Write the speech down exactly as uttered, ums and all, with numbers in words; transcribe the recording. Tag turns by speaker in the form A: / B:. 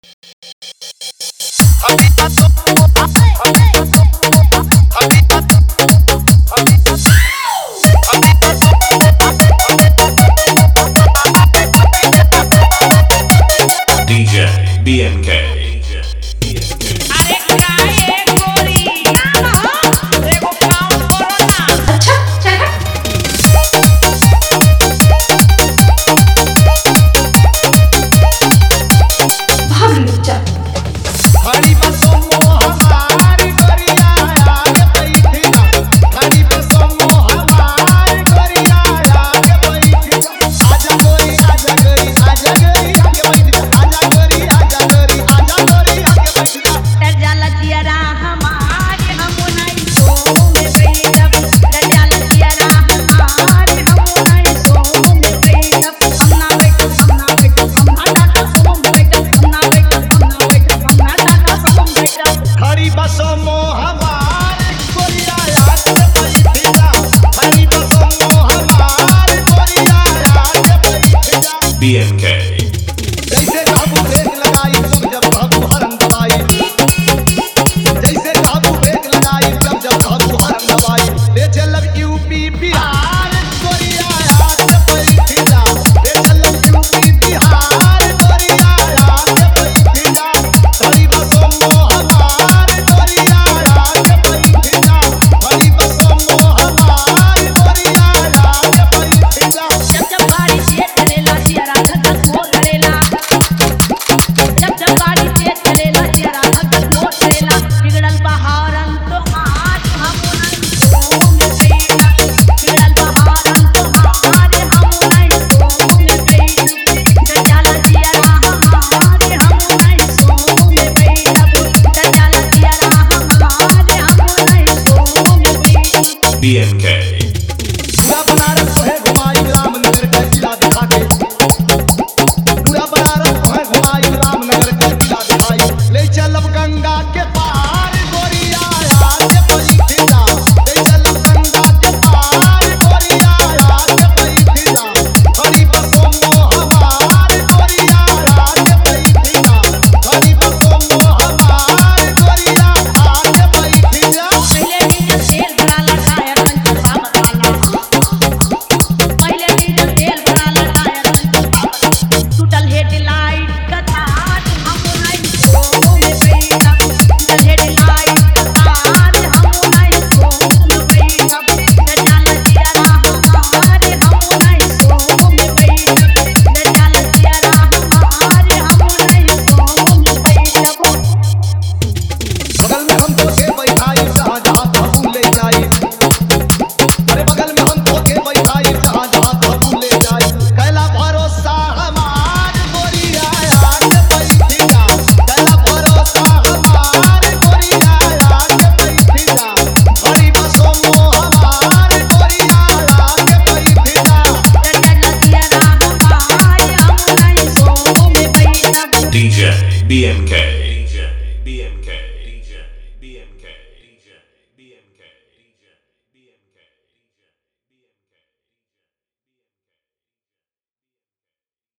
A: D J B M K. B M K.
B: जैसे काबू break लगाई जब जब काबू हरम दबाई जैसे काबू ब्रेक लगाई जब जब काबू हरम दबाई ले चलब यूपी बिहार कोरिया आके बैठी जा ले चलब यूपी बिहार कोरिया आके बैठी जा बड़ी बसों हमार कोरिया आके बैठी जा बड़ी बसों हमार कोरिया आके बैठी जा
C: जब जब बारी से चलेला जिया धक धक करेला जब जब बारी से चलेला जिया धक धक करेला बिगड़ल बहारन तो आज हम नहीं सो में गईला बिगड़ल बहारन तो आज हम नहीं सो में गईला गजाला जिया हमारे हम नहीं सो में गईला गजाला जिया हमारे हम नहीं सो में गईला
A: B M K.
B: पूरा बनारस को है घुमाई रामनगर का किला दिखा के पूरा बनारस को है घुमाई रामनगर का किला दिखाई ले चलब गंगा के पार गोरिया आके बैठी जा ले चलब गंगा के पार गोरिया आके बैठी जा बड़ी बसों हमार गोरिया आके बैठी जा बड़ी बसों हमार गोरिया आके बैठी जा
C: पहले डीजल तेल भरा लगाया कंचू पहले डीजल तेल भरा लगाया टूटल हेडलाइट का तार हम नहीं सो में गईला टूटल हेडलाइट का तार हम नहीं सो में गईला गजाला जिया हमारे हम नहीं सो में गईला गजाला जिया हमारे हम नहीं सो में गईला
B: बगल में हम तो के बैठाई जहाँ जहाँ बाबू ले जाई अरे बगल में हम तो के बैठाई जहाँ जहाँ बाबू ले जाई कैला भरोसा हमार गोरिया आके बैठी जा कैला भरोसा हमार गोरिया आके बैठी जा बड़ी बसों हमार गोरिया आके बैठी जा
C: गजाला जिया हमारे हम नहीं सो में गईला
A: D J B M K.